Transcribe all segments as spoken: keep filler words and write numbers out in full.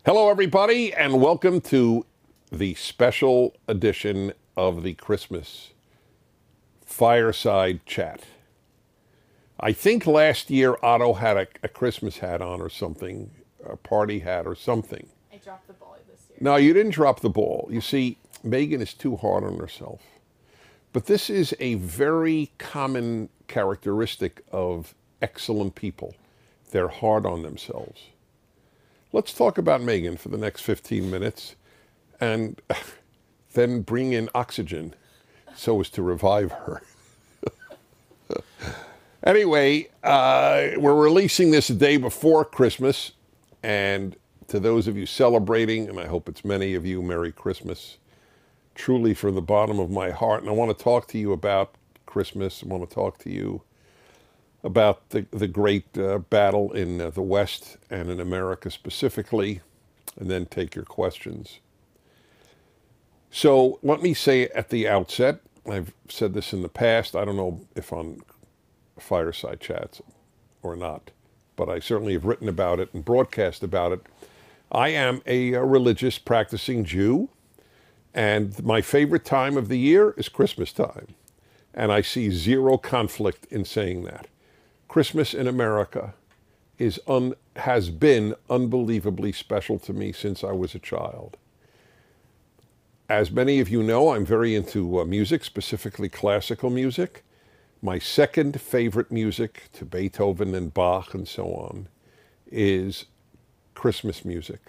Hello, everybody, and welcome to the special edition of the Christmas Fireside Chat. I think last year Otto had a, a Christmas hat on or something, a party hat or something. I dropped the ball this year. No, you didn't drop the ball. You see, Megan is too hard on herself. But this is a very common characteristic of excellent people. They're hard on themselves. Let's talk about Megan for the next fifteen minutes and then bring in oxygen so as to revive her. Anyway, uh, we're releasing this a day before Christmas. And to those of you celebrating, and I hope it's many of you, Merry Christmas. Truly from the bottom of my heart. And I want to talk to you about Christmas. I want to talk to you about the, the great uh, battle in uh, the West and in America specifically, and then take your questions. So let me say at the outset, I've said this in the past, I don't know if on Fireside Chats or not, but I certainly have written about it and broadcast about it. I am a, a religious practicing Jew, and my favorite time of the year is Christmas time. And I see zero conflict in saying that. Christmas in America is un, has been unbelievably special to me since I was a child. As many of you know, I'm very into uh, music, specifically classical music. My second favorite music, to Beethoven and Bach and so on, is Christmas music.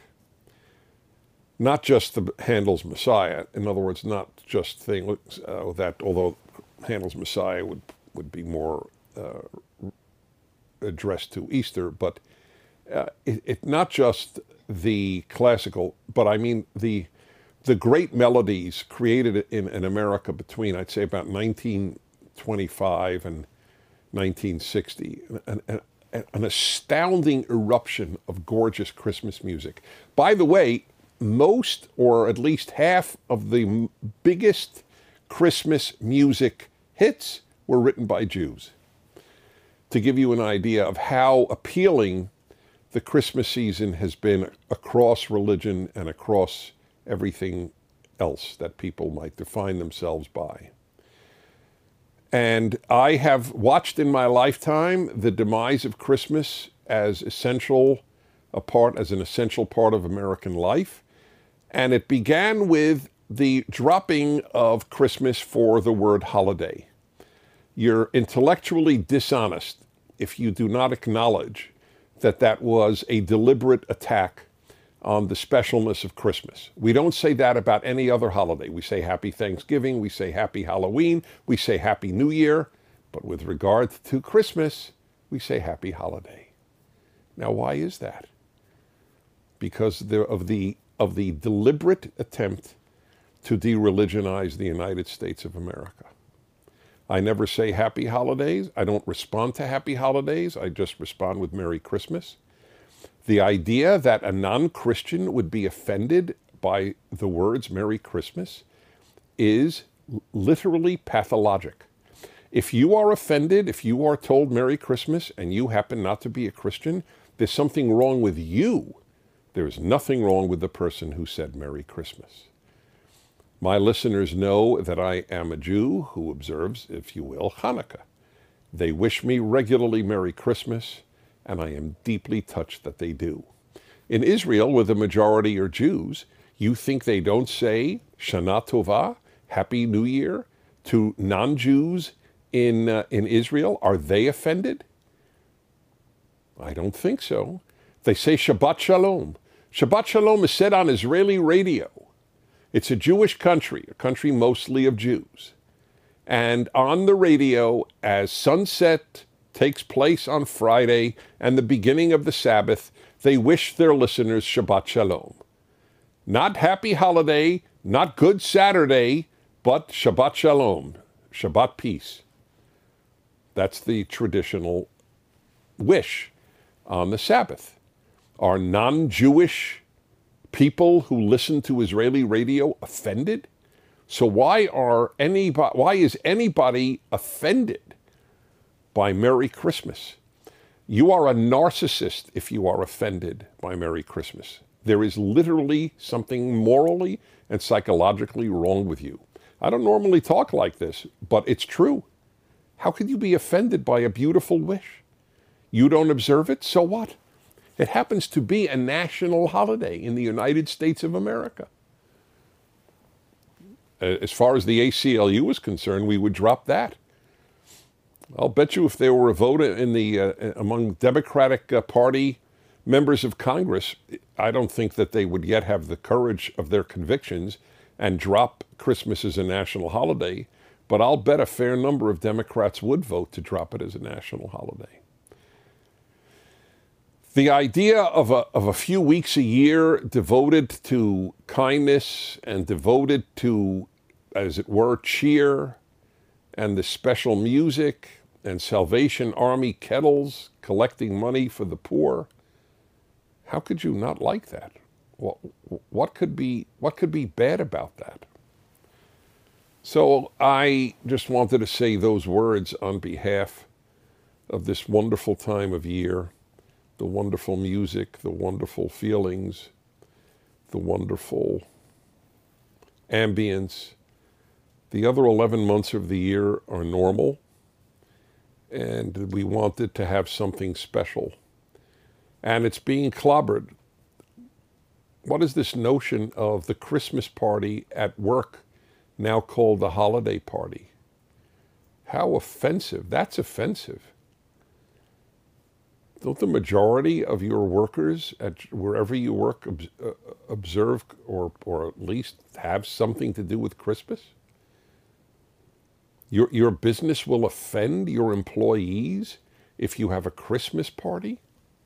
Not just the Handel's Messiah. In other words, not just things uh, that, although Handel's Messiah would, would be more uh, addressed to Easter, but uh, it, it not just the classical, but I mean the the great melodies created in, in America between, I'd say, about nineteen twenty-five and nineteen sixty. An, an, an astounding eruption of gorgeous Christmas music. By the way, most, or at least half, of the biggest Christmas music hits were written by Jews. To give you an idea of how appealing the Christmas season has been across religion and across everything else that people might define themselves by. And I have watched in my lifetime the demise of Christmas as essential, a part, as an essential part of American life. And it began with the dropping of Christmas for the word holiday. You're intellectually dishonest if you do not acknowledge that that was a deliberate attack on the specialness of Christmas. We don't say that about any other holiday. We say Happy Thanksgiving, we say Happy Halloween, we say Happy New Year, but with regard to Christmas, we say Happy Holiday. Now, why is that? Because there, of the of the deliberate attempt to de-religionize the United States of America. I never say Happy Holidays. I don't respond to Happy Holidays. I just respond with Merry Christmas. The idea that a non-Christian would be offended by the words Merry Christmas is literally pathologic. If you are offended, if you are told Merry Christmas and you happen not to be a Christian, there's something wrong with you. There is nothing wrong with the person who said Merry Christmas. My listeners know that I am a Jew who observes, if you will, Hanukkah. They wish me regularly Merry Christmas, and I am deeply touched that they do. In Israel, where the majority are Jews, you think they don't say Shana Tova, Happy New Year, to non-Jews in, uh, in Israel? Are they offended? I don't think so. They say Shabbat Shalom. Shabbat Shalom is said on Israeli radio. It's a Jewish country, a country mostly of Jews. And on the radio, as sunset takes place on Friday and the beginning of the Sabbath, they wish their listeners Shabbat Shalom. Not Happy Holiday, not Good Saturday, but Shabbat Shalom, Shabbat peace. That's the traditional wish on the Sabbath. Are non-Jewish people who listen to Israeli radio offended? So why are anybody, why is anybody offended by Merry Christmas? You are a narcissist if you are offended by Merry Christmas. There is literally something morally and psychologically wrong with you. I don't normally talk like this, but it's true. How could you be offended by a beautiful wish? You don't observe it, so what? It happens to be a national holiday in the United States of America. As far as the A C L U is concerned, we would drop that. I'll bet you if there were a vote in the uh, among Democratic uh, Party members of Congress, I don't think that they would yet have the courage of their convictions and drop Christmas as a national holiday, but I'll bet a fair number of Democrats would vote to drop it as a national holiday. The idea of a, of a few weeks a year devoted to kindness and devoted to, as it were, cheer and the special music and Salvation Army kettles collecting money for the poor, how could you not like that? What, what could be, what could be bad about that? So I just wanted to say those words on behalf of this wonderful time of year, the wonderful music, the wonderful feelings, the wonderful ambience. The other eleven months of the year are normal, and we wanted to have something special. And it's being clobbered. What is this notion of the Christmas party at work, now called the holiday party? How offensive. That's offensive. Don't the majority of your workers at wherever you work observe or, or at least have something to do with Christmas? Your, your business will offend your employees if you have a Christmas party?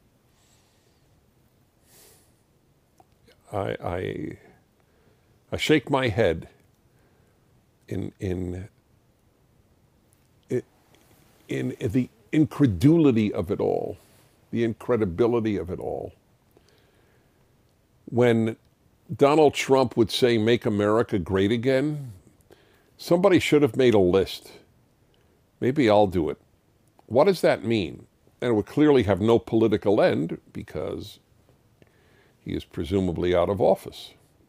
I, I, I shake my head in, in, in, in the incredulity of it all, the incredibility of it all. When Donald Trump would say, "Make America Great Again," somebody should have made a list. Maybe I'll do it. What does that mean? And it would clearly have no political end because he is presumably out of office.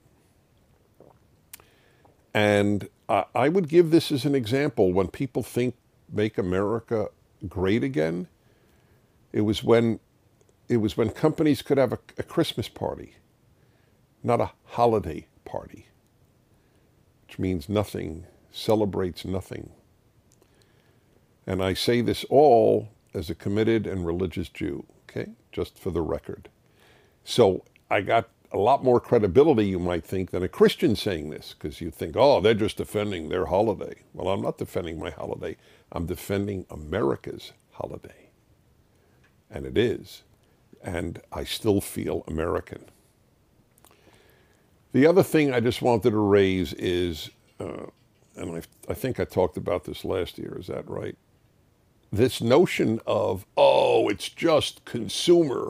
And uh, I would give this as an example. When people think "Make America Great Again," it was when it was when companies could have a, a Christmas party, not a holiday party, which means nothing, celebrates nothing. And I say this all as a committed and religious Jew, okay, just for the record. So I got a lot more credibility, you might think, than a Christian saying this, because you think, oh, they're just defending their holiday. Well, I'm not defending my holiday. I'm defending America's holiday. And it is. And I still feel American. The other thing I just wanted to raise is, uh, and I, I think I talked about this last year, is that right? This notion of, oh, it's just consumer.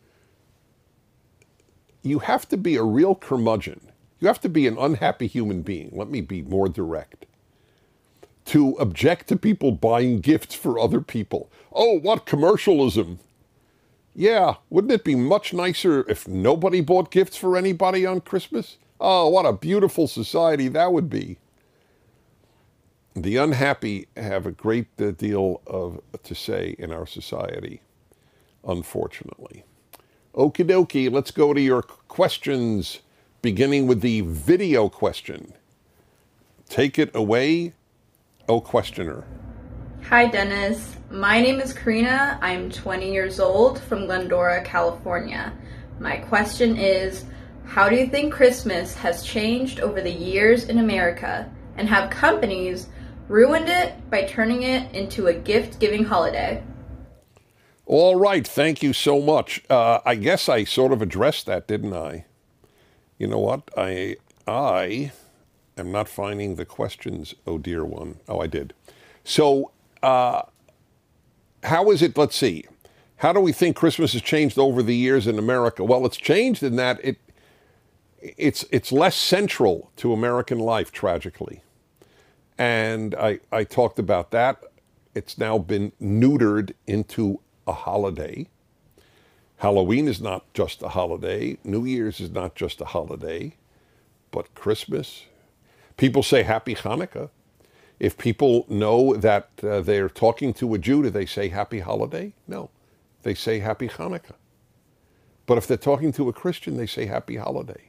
You have to be a real curmudgeon. You have to be an unhappy human being. Let me be more direct. To object to people buying gifts for other people. Oh, what commercialism. Yeah, wouldn't it be much nicer if nobody bought gifts for anybody on Christmas? Oh, what a beautiful society that would be. The unhappy have a great deal of to say in our society, unfortunately. Okie dokie, let's go to your questions, beginning with the video question. Take it away, oh questioner. Hi, Dennis. My name is Karina. I'm twenty years old from Glendora, California. My question is, how do you think Christmas has changed over the years in America, and have companies ruined it by turning it into a gift-giving holiday? All right, thank you so much. Uh, I guess I sort of addressed that, didn't I? You know what? I I am not finding the questions, oh dear one. Oh, I did. So, uh, how is it, let's see, how do we think Christmas has changed over the years in America? Well, it's changed in that it it's it's less central to American life, tragically. And I, I talked about that. It's now been neutered into a holiday. Halloween is not just a holiday. New Year's is not just a holiday, but Christmas. People say Happy Hanukkah. If people know that uh, they're talking to a Jew, do they say Happy Holiday? No, they say Happy Hanukkah. But if they're talking to a Christian, they say Happy Holiday.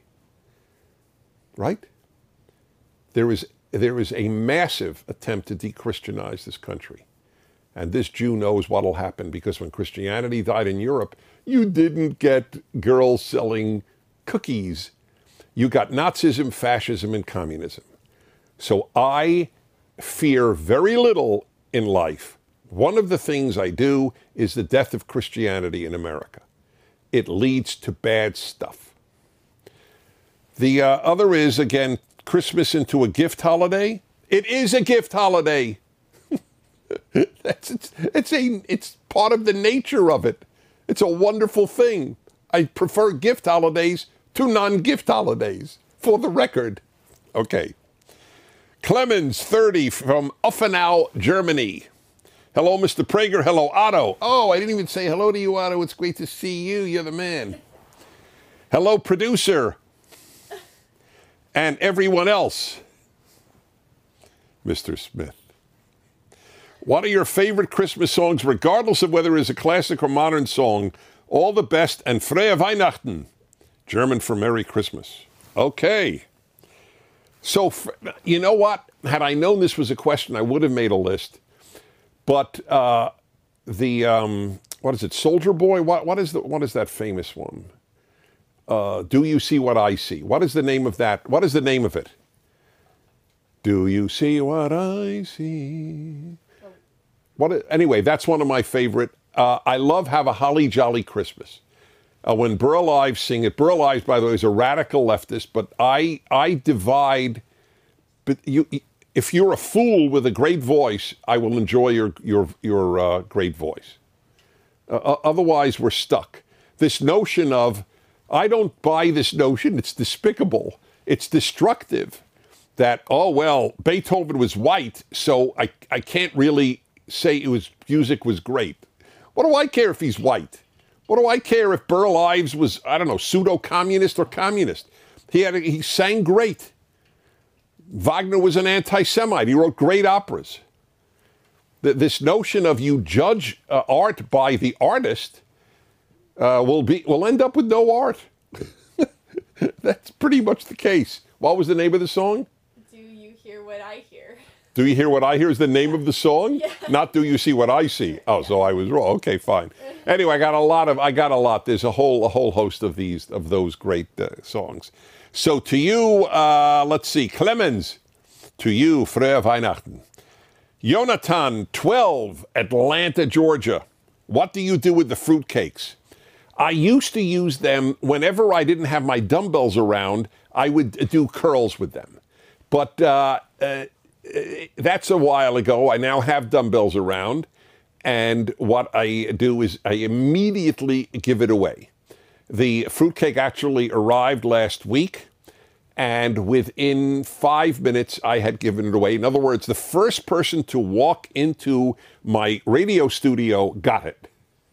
Right? There is, there is a massive attempt to de-Christianize this country. And this Jew knows what will happen, because when Christianity died in Europe, you didn't get girls selling cookies. You got Nazism, fascism, and communism. So I fear very little in life. One of the things I do is the death of Christianity in America. It leads to bad stuff. The uh, other is, again, Christmas into a gift holiday. It is a gift holiday. That's, it's, it's, a, it's part of the nature of it. It's a wonderful thing. I prefer gift holidays to non-gift holidays, for the record. Okay. Clemens, thirty, from Offenau, Germany. Hello, Mister Prager. Hello, Otto. Oh, I didn't even say hello to you, Otto. It's great to see you. You're the man. Hello, producer. And everyone else. Mister Smith. What are your favorite Christmas songs, regardless of whether it's a classic or modern song? All the best, and Frohe Weihnachten. German for Merry Christmas. Okay. So, you know what? Had I known this was a question, I would have made a list. But uh, the, um, what is it, Soldier Boy? What, what, is the, what is that famous one? Uh, Do You See What I See? What is the name of that? What is the name of it? Do you see what I see? What? Anyway, that's one of my favorite. Uh, I love Have a Holly Jolly Christmas. Uh, when Burl Ives sing it, Burl Ives, by the way, is a radical leftist, but I I divide. But you, if you're a fool with a great voice, I will enjoy your your your uh, great voice. Uh, otherwise, we're stuck. This notion of, I don't buy this notion. It's despicable. It's destructive. That, oh well, Beethoven was white, so I I can't really say it was music was great. What do I care if he's white? What do I care if Burl Ives was, I don't know, pseudo-communist or communist? He had a, he sang great. Wagner was an anti-Semite. He wrote great operas. The, this notion of you judge uh, art by the artist uh, will be will end up with no art. That's pretty much the case. What was the name of the song? Do you hear what I hear? Do you hear what I hear is the name of the song? Yeah. Not do you see what I see? Oh, so I was wrong. Okay, fine. Anyway, I got a lot of, I got a lot. There's a whole, a whole host of these, of those great uh, songs. So to you, uh, let's see, Clemens, to you, Frohe Weihnachten. Jonathan, twelve, Atlanta, Georgia. What do you do with the fruitcakes? I used to use them whenever I didn't have my dumbbells around. I would do curls with them. But uh, uh, that's a while ago. I now have dumbbells around. And what I do is I immediately give it away. The fruitcake actually arrived last week. And within five minutes, I had given it away. In other words, the first person to walk into my radio studio got it.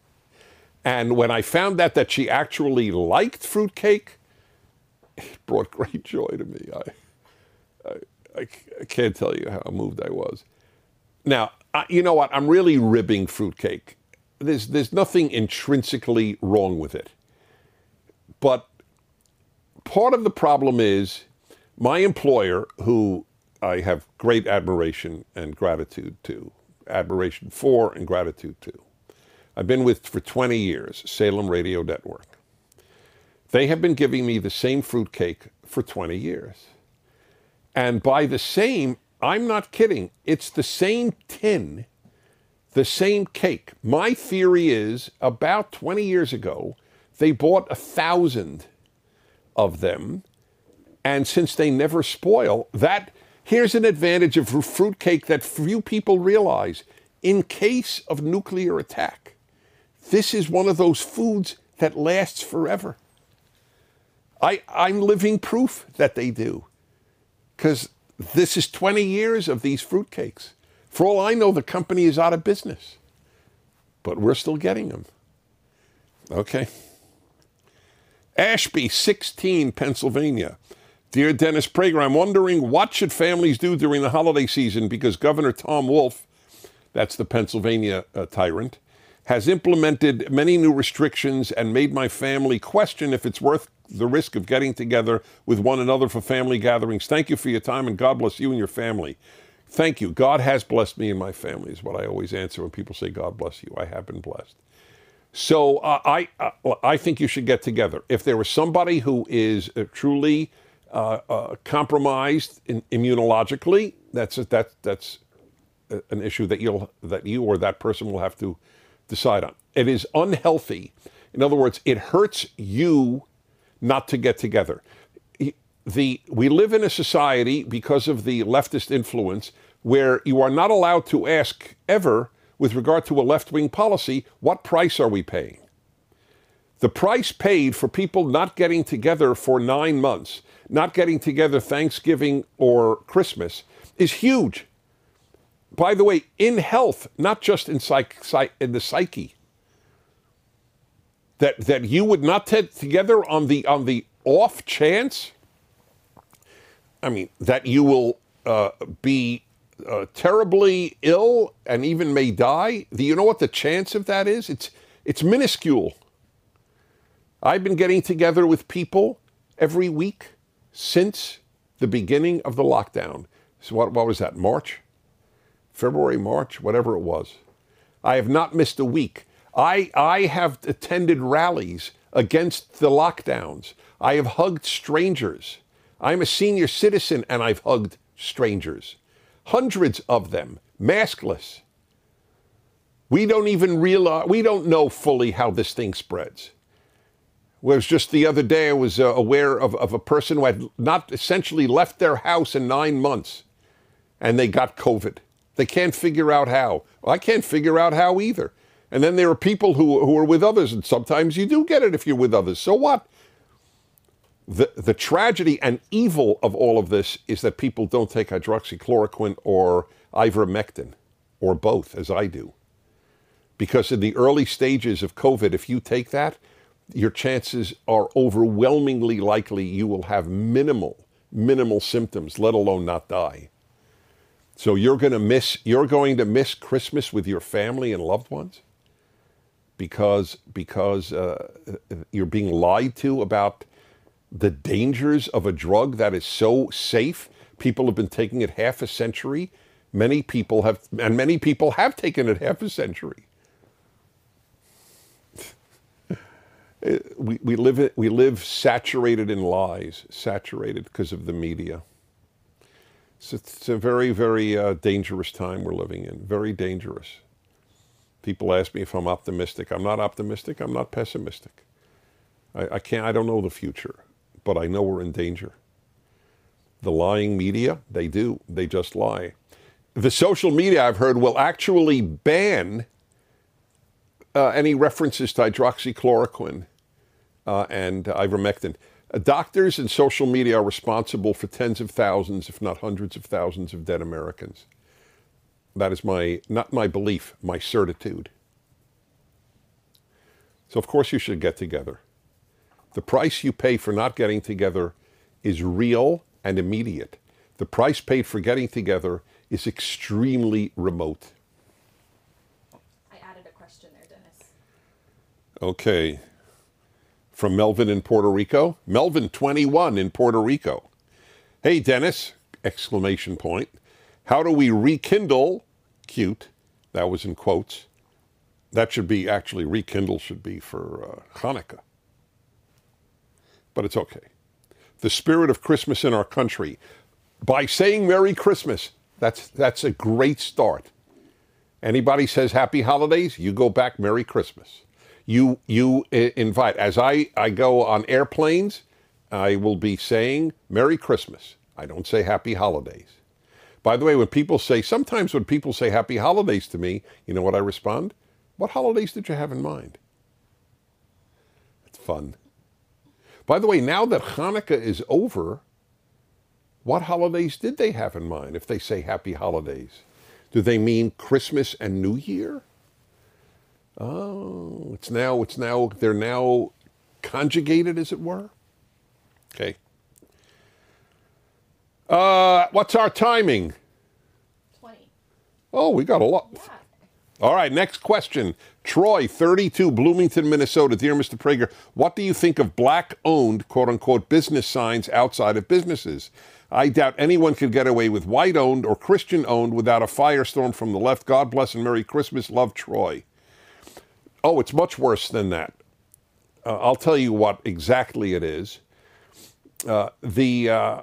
And when I found out that she actually liked fruitcake, it brought great joy to me. I, I, I, I can't tell you how moved I was. Now, I, you know what? I'm really ribbing fruitcake. There's, there's nothing intrinsically wrong with it. But part of the problem is my employer, who I have great admiration and gratitude to, admiration for and gratitude to, I've been with for twenty years, Salem Radio Network. They have been giving me the same fruitcake for twenty years. And by the same, I'm not kidding, it's the same tin, the same cake. My theory is about twenty years ago, they bought a thousand of them. And since they never spoil, that here's an advantage of fruitcake that few people realize. In case of nuclear attack, this is one of those foods that lasts forever. I, I'm living proof that they do. Because this is twenty years of these fruitcakes. For all I know, the company is out of business. But we're still getting them. Okay. Ashby, sixteen, Pennsylvania. Dear Dennis Prager, I'm wondering what should families do during the holiday season because Governor Tom Wolf, that's the Pennsylvania uh, tyrant, has implemented many new restrictions and made my family question if it's worth the risk of getting together with one another for family gatherings. Thank you for your time, and God bless you and your family. Thank you. God has blessed me and my family is what I always answer when people say, God bless you. I have been blessed. So uh, I uh, I think you should get together. If there is somebody who is uh, truly uh, uh, compromised in, immunologically, that's a, that that's an issue that you'll that you or that person will have to decide on. It is unhealthy. In other words, it hurts you not to get together. The we live in a society because of the leftist influence where you are not allowed to ask ever, with regard to a left-wing policy, what price are we paying? The price paid for people not getting together for nine months, not getting together Thanksgiving or Christmas, is huge. By the way, in health, not just in, psych, psych, in the psyche, that that you would not get together on the on the off chance, I mean, that you will uh, be uh, terribly ill and even may die. Do you know what the chance of that is? It's it's minuscule. I've been getting together with people every week since the beginning of the lockdown. So what, what was that, March? February, March, whatever it was. I have not missed a week. I, I have attended rallies against the lockdowns. I have hugged strangers. I'm a senior citizen and I've hugged strangers. Hundreds of them, maskless. We don't even realize, we don't know fully how this thing spreads. Whereas just the other day I was uh, aware of, of a person who had not essentially left their house in nine months and they got COVID. They can't figure out how. I can't figure out how either. And then there are people who, who are with others, and sometimes you do get it if you're with others. So what? The, the tragedy and evil of all of this is that people don't take hydroxychloroquine or ivermectin, or both, as I do. Because in the early stages of COVID, if you take that, your chances are overwhelmingly likely you will have minimal, minimal symptoms, let alone not die. So you're going to miss you're going to miss Christmas with your family and loved ones because because uh, you're being lied to about the dangers of a drug that is so safe. People have been taking it half a century. Many people have, and many people have taken it half a century. We we live we live saturated in lies, saturated because of the media. So it's a very, very uh, dangerous time we're living in, very dangerous. People ask me if I'm optimistic. I'm not optimistic. I'm not pessimistic. I, I can't, I don't know the future, but I know we're in danger. The lying media, they do. They just lie. The social media, I've heard, will actually ban uh, any references to hydroxychloroquine uh, and uh, ivermectin. Doctors and social media are responsible for tens of thousands, if not hundreds of thousands of dead Americans. That is my, not my belief, my certitude. So of course you should get together. The price you pay for not getting together is real and immediate. The price paid for getting together is extremely remote. I added a question there, Dennis. Okay. From Melvin in Puerto Rico. Melvin, twenty-one, in Puerto Rico. Hey, Dennis, exclamation point. How do we rekindle, cute, that was in quotes. That should be, actually, rekindle should be for uh, Hanukkah. But it's okay. The spirit of Christmas in our country. By saying Merry Christmas, that's, that's a great start. Anybody says Happy Holidays, you go back Merry Christmas. You you invite, as I, I go on airplanes, I will be saying Merry Christmas. I don't say Happy Holidays. By the way, when people say, sometimes when people say Happy Holidays to me, you know what I respond? What holidays did you have in mind? It's fun. By the way, now that Hanukkah is over, what holidays did they have in mind if they say Happy Holidays? Do they mean Christmas and New Year? Oh, it's now, it's now, they're now conjugated, as it were. Okay. Uh, what's our timing? twenty. Oh, we got a lot. Yeah. All right, next question. Troy, thirty-two, Bloomington, Minnesota. Dear Mister Prager, what do you think of black-owned, quote-unquote, business signs outside of businesses? I doubt anyone could get away with white-owned or Christian-owned without a firestorm from the left. God bless and Merry Christmas. Love, Troy. Oh, it's much worse than that. Uh, I'll tell you what exactly it is. Uh, the uh,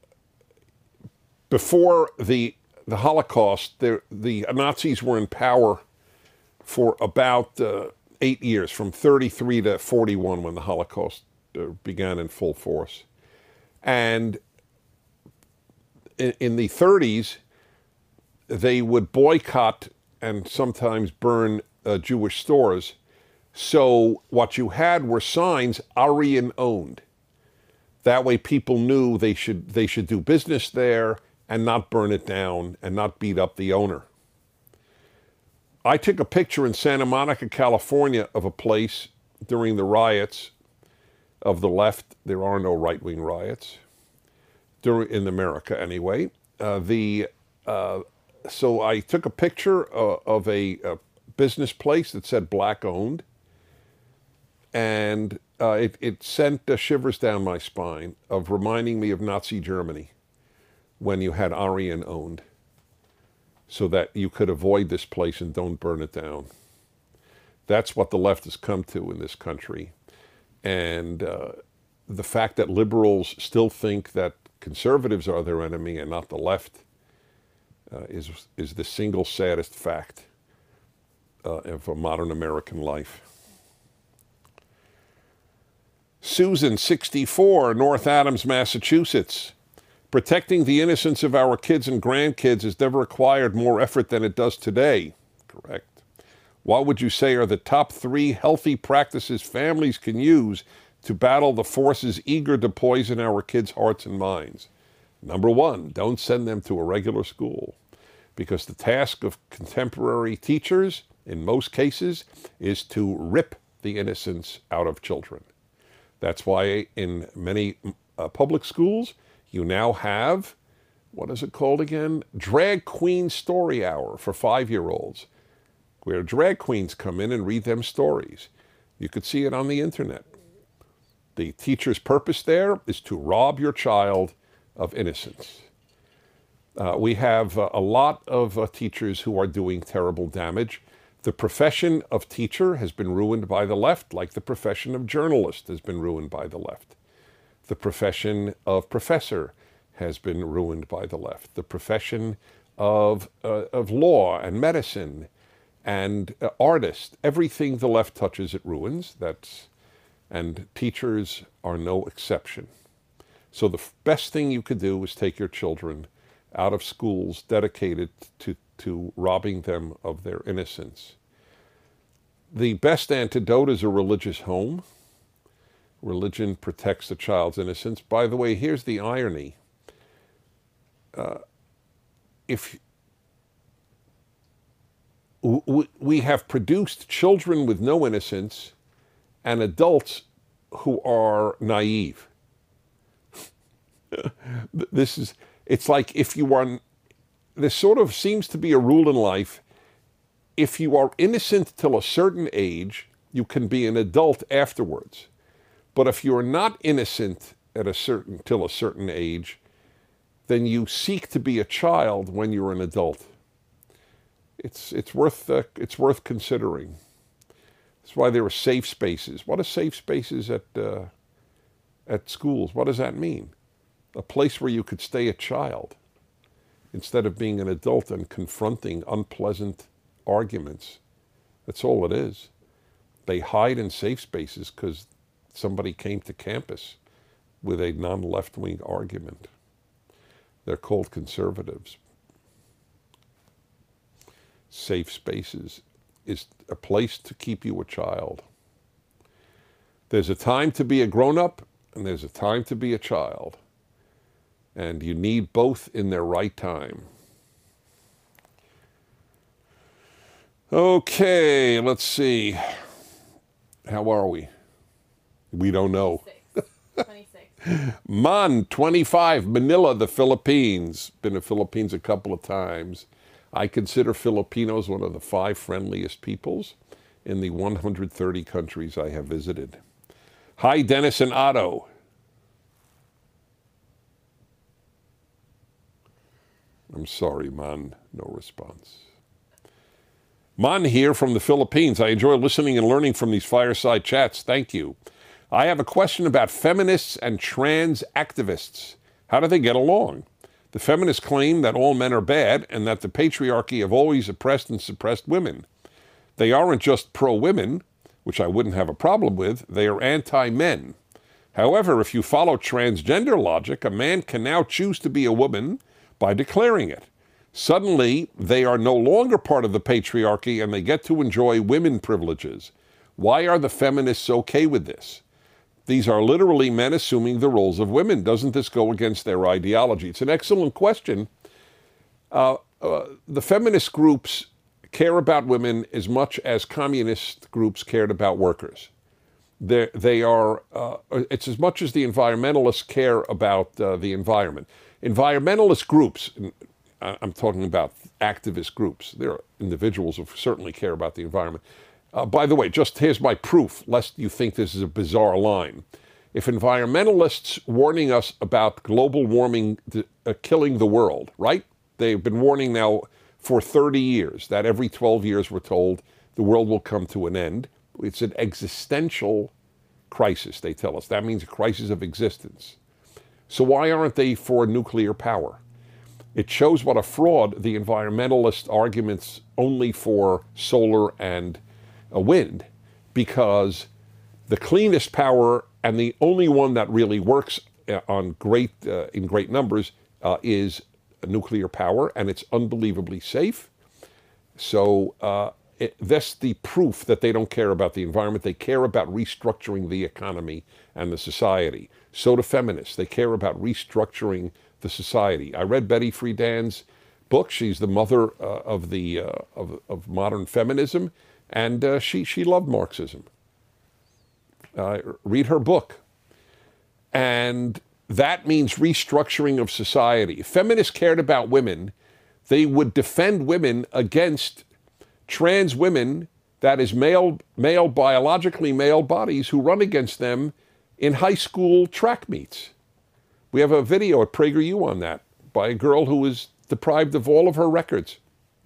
before the the Holocaust, there, the Nazis were in power for about uh, eight years, from thirty-three to forty-one, when the Holocaust uh, began in full force. And in, in the thirties, they would boycott and sometimes burn uh, Jewish stores. So what you had were signs Aryan-owned. That way people knew they should they should do business there and not burn it down and not beat up the owner. I took a picture in Santa Monica, California, of a place during the riots of the left. There are no right-wing riots during in America, anyway. Uh, the uh, so I took a picture uh, of a, a business place that said black-owned, and uh, it, it sent uh, shivers down my spine of reminding me of Nazi Germany when you had Aryan-owned, so that you could avoid this place and don't burn it down. That's what the left has come to in this country. And uh, the fact that liberals still think that conservatives are their enemy and not the left uh, is, is the single saddest fact uh, of a modern American life. Susan, sixty-four, North Adams, Massachusetts. Protecting the innocence of our kids and grandkids has never required more effort than it does today. Correct. What would you say are the top three healthy practices families can use to battle the forces eager to poison our kids' hearts and minds? Number one, don't send them to a regular school, because the task of contemporary teachers, in most cases, is to rip the innocence out of children. That's why in many uh, public schools, you now have, what is it called again? Drag Queen Story Hour for five-year-olds, where drag queens come in and read them stories. You could see it on the internet. The teacher's purpose there is to rob your child of innocence. Uh, we have uh, a lot of uh, teachers who are doing terrible damage. The profession of teacher has been ruined by the left, like the profession of journalist has been ruined by the left. The profession of professor has been ruined by the left. The profession of, uh, of law and medicine and uh, artist, everything the left touches, it ruins. That's, and teachers are no exception. So the f- best thing you could do is take your children out of schools dedicated to, to robbing them of their innocence. The best antidote is a religious home. Religion protects the child's innocence. By the way, here's the irony. Uh, if w- we have produced children with no innocence and adults who are naive. This is, it's like if you are, there sort of seems to be a rule in life. If you are innocent till a certain age, you can be an adult afterwards. But if you're not innocent at a certain till a certain age, then you seek to be a child when you're an adult. It's it's worth uh, it's worth considering. That's why there are safe spaces. What are safe spaces at uh, at schools? What does that mean? A place where you could stay a child instead of being an adult and confronting unpleasant arguments. That's all it is. They hide in safe spaces because somebody came to campus with a non-left-wing argument. They're called conservatives. Safe spaces is a place to keep you a child. There's a time to be a grown-up, and there's a time to be a child. And you need both in their right time. Okay, let's see. How are we? We don't know. twenty-six. twenty-six. Man, twenty-five, Manila, the Philippines. Been to Philippines a couple of times. I consider Filipinos one of the five friendliest peoples in the one hundred thirty countries I have visited. Hi, Dennis and Otto. I'm sorry, Man, no response. Man here from the Philippines. I enjoy listening and learning from these fireside chats. Thank you. I have a question about feminists and trans activists. How do they get along? The feminists claim that all men are bad and that the patriarchy have always oppressed and suppressed women. They aren't just pro-women, which I wouldn't have a problem with. They are anti-men. However, if you follow transgender logic, a man can now choose to be a woman by declaring it. Suddenly, they are no longer part of the patriarchy and they get to enjoy women privileges. Why are the feminists okay with this? These are literally men assuming the roles of women. Doesn't this go against their ideology? It's an excellent question. Uh, uh, the feminist groups care about women as much as communist groups cared about workers. They're, they are, uh, it's as much as the environmentalists care about uh, the environment. Environmentalist groups, I'm talking about activist groups. There are individuals who certainly care about the environment. Uh, by the way, just here's my proof, lest you think this is a bizarre line. If environmentalists warning us about global warming uh, killing the world, right? They've been warning now for thirty years that every twelve years we're told the world will come to an end. It's an existential crisis, they tell us. That means a crisis of existence. So why aren't they for nuclear power? It shows what a fraud the environmentalist arguments only for solar and uh, wind, because the cleanest power and the only one that really works uh, on great uh, in great numbers uh, is nuclear power, and it's unbelievably safe. So uh, it, that's the proof that they don't care about the environment. They care about restructuring the economy and the society. So do feminists. They care about restructuring the society. I read Betty Friedan's book. She's the mother uh, of the uh, of, of modern feminism, and uh, she she loved Marxism. Uh, read her book, and that means restructuring of society. If feminists cared about women, they would defend women against trans women, that is male male biologically male bodies, who run against them in high school track meets. We have a video at PragerU on that by a girl who was deprived of all of her records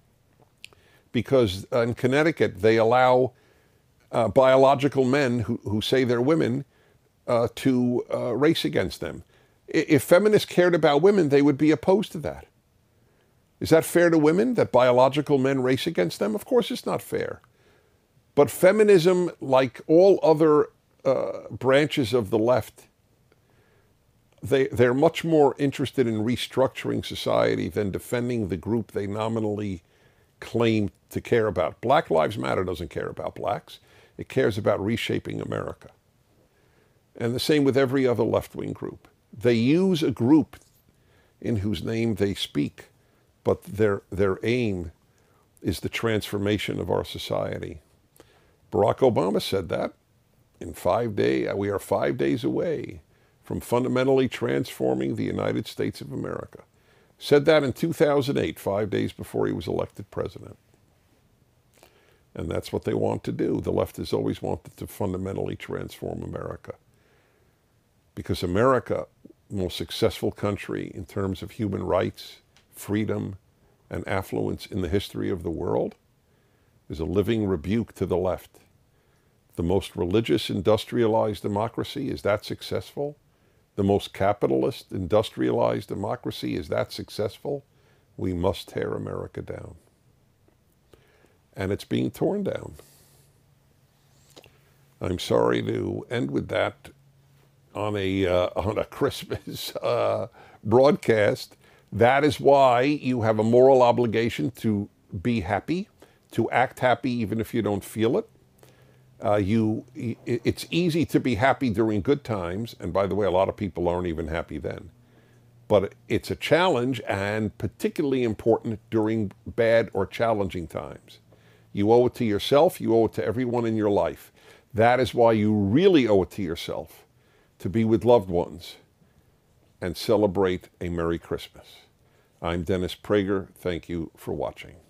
because in Connecticut they allow uh, biological men who, who say they're women uh, to uh, race against them. If feminists cared about women, they would be opposed to that. Is that fair to women, that biological men race against them? Of course it's not fair. But feminism, like all other uh, branches of the left, They, they're much more interested in restructuring society than defending the group they nominally claim to care about. Black Lives Matter doesn't care about blacks. It cares about reshaping America. And the same with every other left-wing group. They use a group in whose name they speak, but their, their aim is the transformation of our society. Barack Obama said that. In five days, we are five days away from fundamentally transforming the United States of America. Said that in two thousand eight, five days before he was elected president. And that's what they want to do. The left has always wanted to fundamentally transform America. Because America, the most successful country in terms of human rights, freedom, and affluence in the history of the world, is a living rebuke to the left. The most religious, industrialized democracy, is that successful? The most capitalist, industrialized democracy, is that successful? We must tear America down. And it's being torn down. I'm sorry to end with that on a, uh, on a Christmas uh, broadcast. That is why you have a moral obligation to be happy, to act happy even if you don't feel it. Uh, you, it's easy to be happy during good times, and by the way, a lot of people aren't even happy then. But it's a challenge, and particularly important during bad or challenging times. You owe it to yourself, you owe it to everyone in your life. That is why you really owe it to yourself to be with loved ones and celebrate a Merry Christmas. I'm Dennis Prager. Thank you for watching.